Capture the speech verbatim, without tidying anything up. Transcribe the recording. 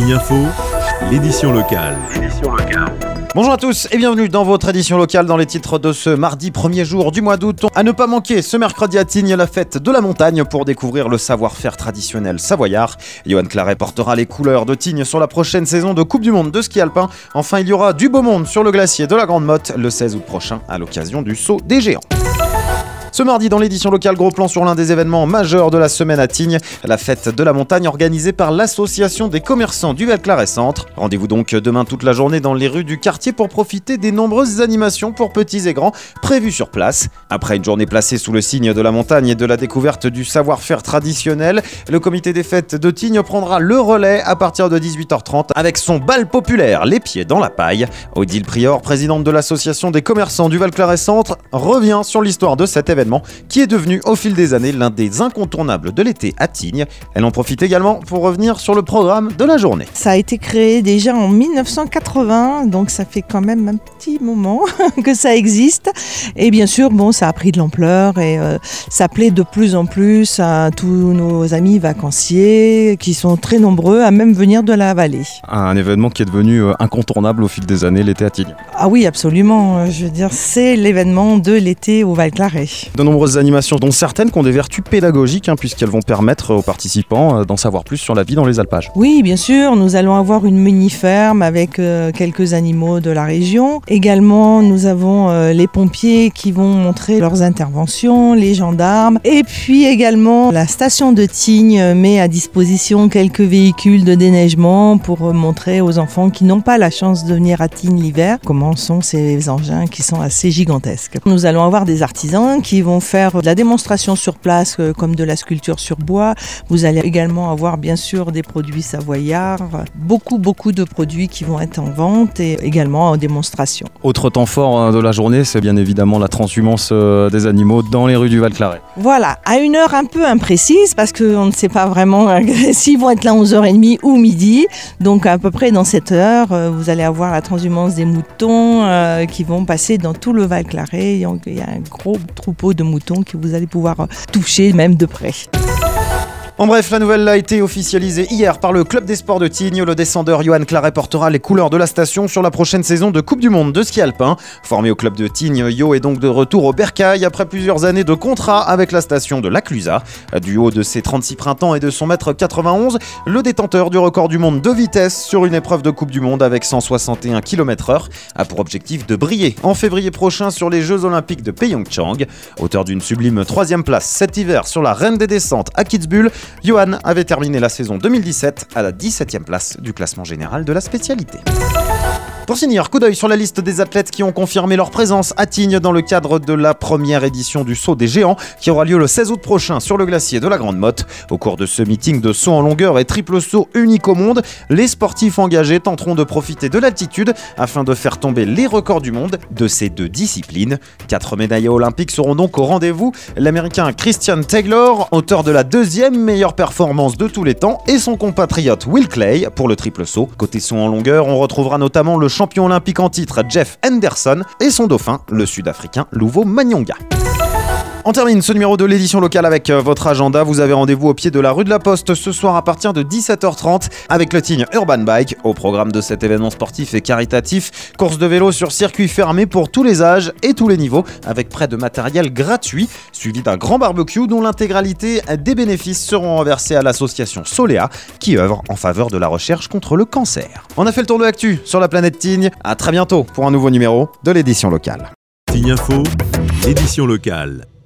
Tignes Info, l'édition locale. Bonjour à tous et bienvenue dans votre édition locale dans les titres de ce mardi premier jour du mois d'août. À ne pas manquer ce mercredi à Tignes, la fête de la montagne pour découvrir le savoir-faire traditionnel savoyard. Johan Claret portera les couleurs de Tignes sur la prochaine saison de Coupe du Monde de ski alpin. Enfin, il y aura du beau monde sur le glacier de la Grande Motte le seize août prochain à l'occasion du saut des géants. Ce mardi, dans l'édition locale, gros plan sur l'un des événements majeurs de la semaine à Tignes, la fête de la montagne organisée par l'association des commerçants du Val-Claret Centre. Rendez-vous donc demain toute la journée dans les rues du quartier pour profiter des nombreuses animations pour petits et grands prévues sur place. Après une journée placée sous le signe de la montagne et de la découverte du savoir-faire traditionnel, le comité des fêtes de Tignes prendra le relais à partir de dix-huit heures trente avec son bal populaire, les pieds dans la paille. Odile Prior, présidente de l'association des commerçants du Val-Claret Centre, revient sur l'histoire de cet événement qui est devenu au fil des années l'un des incontournables de l'été à Tignes. Elle en profite également pour revenir sur le programme de la journée. Ça a été créé déjà en mille neuf cent quatre-vingts, donc ça fait quand même un petit moment que ça existe. Et bien sûr, bon, ça a pris de l'ampleur et euh, ça plaît de plus en plus à tous nos amis vacanciers qui sont très nombreux à même venir de la vallée. Un événement qui est devenu incontournable au fil des années, l'été à Tignes. Ah oui, absolument. Je veux dire, c'est l'événement de l'été au Val-Claret. De nombreuses animations, dont certaines qui ont des vertus pédagogiques, hein, puisqu'elles vont permettre aux participants euh, d'en savoir plus sur la vie dans les alpages. Oui, bien sûr, nous allons avoir une mini-ferme avec euh, quelques animaux de la région. Également, nous avons euh, les pompiers qui vont montrer leurs interventions, les gendarmes. Et puis également, la station de Tignes met à disposition quelques véhicules de déneigement pour euh, montrer aux enfants qui n'ont pas la chance de venir à Tignes l'hiver comment sont ces engins qui sont assez gigantesques. Nous allons avoir des artisans qui vont faire de la démonstration sur place euh, comme de la sculpture sur bois. Vous allez également avoir bien sûr des produits savoyards, beaucoup beaucoup de produits qui vont être en vente et également en démonstration. Autre temps fort hein, de la journée, c'est bien évidemment la transhumance euh, des animaux dans les rues du Val-Claret. Voilà, à une heure un peu imprécise parce qu'on ne sait pas vraiment euh, s'ils vont être là onze heures trente ou midi. Donc à peu près dans cette heure, euh, vous allez avoir la transhumance des moutons euh, qui vont passer dans tout le Val-Claret. Il y a un gros troupeau de moutons que vous allez pouvoir toucher même de près. En bref, la nouvelle a été officialisée hier par le club des sports de Tignes. Le descendeur Johan Claret portera les couleurs de la station sur la prochaine saison de Coupe du Monde de ski alpin. Formé au club de Tignes, Yo est donc de retour au Bercail après plusieurs années de contrat avec la station de l'Aclusat. Du haut de ses trente-six printemps et de son mètre quatre-vingt-onze, le détenteur du record du monde de vitesse sur une épreuve de Coupe du Monde avec cent soixante et un kilomètres heure a pour objectif de briller en février prochain sur les Jeux Olympiques de Pyeongchang. Auteur d'une sublime troisième place cet hiver sur la Reine des Descentes à Kitzbühel, Johan avait terminé la saison deux mille dix-sept à la dix-septième place du classement général de la spécialité. Pour finir, coup d'œil sur la liste des athlètes qui ont confirmé leur présence à Tignes dans le cadre de la première édition du saut des géants qui aura lieu le seize août prochain sur le glacier de la Grande Motte. Au cours de ce meeting de saut en longueur et triple saut unique au monde, les sportifs engagés tenteront de profiter de l'altitude afin de faire tomber les records du monde de ces deux disciplines. Quatre médaillés olympiques seront donc au rendez-vous. L'Américain Christian Taylor, auteur de la deuxième meilleure performance de tous les temps, et son compatriote Will Clay pour le triple saut. Côté saut en longueur, on retrouvera notamment le champion olympique en titre Jeff Henderson et son dauphin, le sud-africain Luvo Manyonga. On termine ce numéro de l'édition locale avec votre agenda. Vous avez rendez-vous au pied de la rue de la Poste ce soir à partir de dix-sept heures trente avec le Tignes Urban Bike. Au programme de cet événement sportif et caritatif, course de vélo sur circuit fermé pour tous les âges et tous les niveaux avec près de matériel gratuit, suivi d'un grand barbecue dont l'intégralité des bénéfices seront reversés à l'association Solea qui œuvre en faveur de la recherche contre le cancer. On a fait le tour de l'actu sur la planète Tignes. À très bientôt pour un nouveau numéro de l'édition locale. Tignes Info, l'édition locale.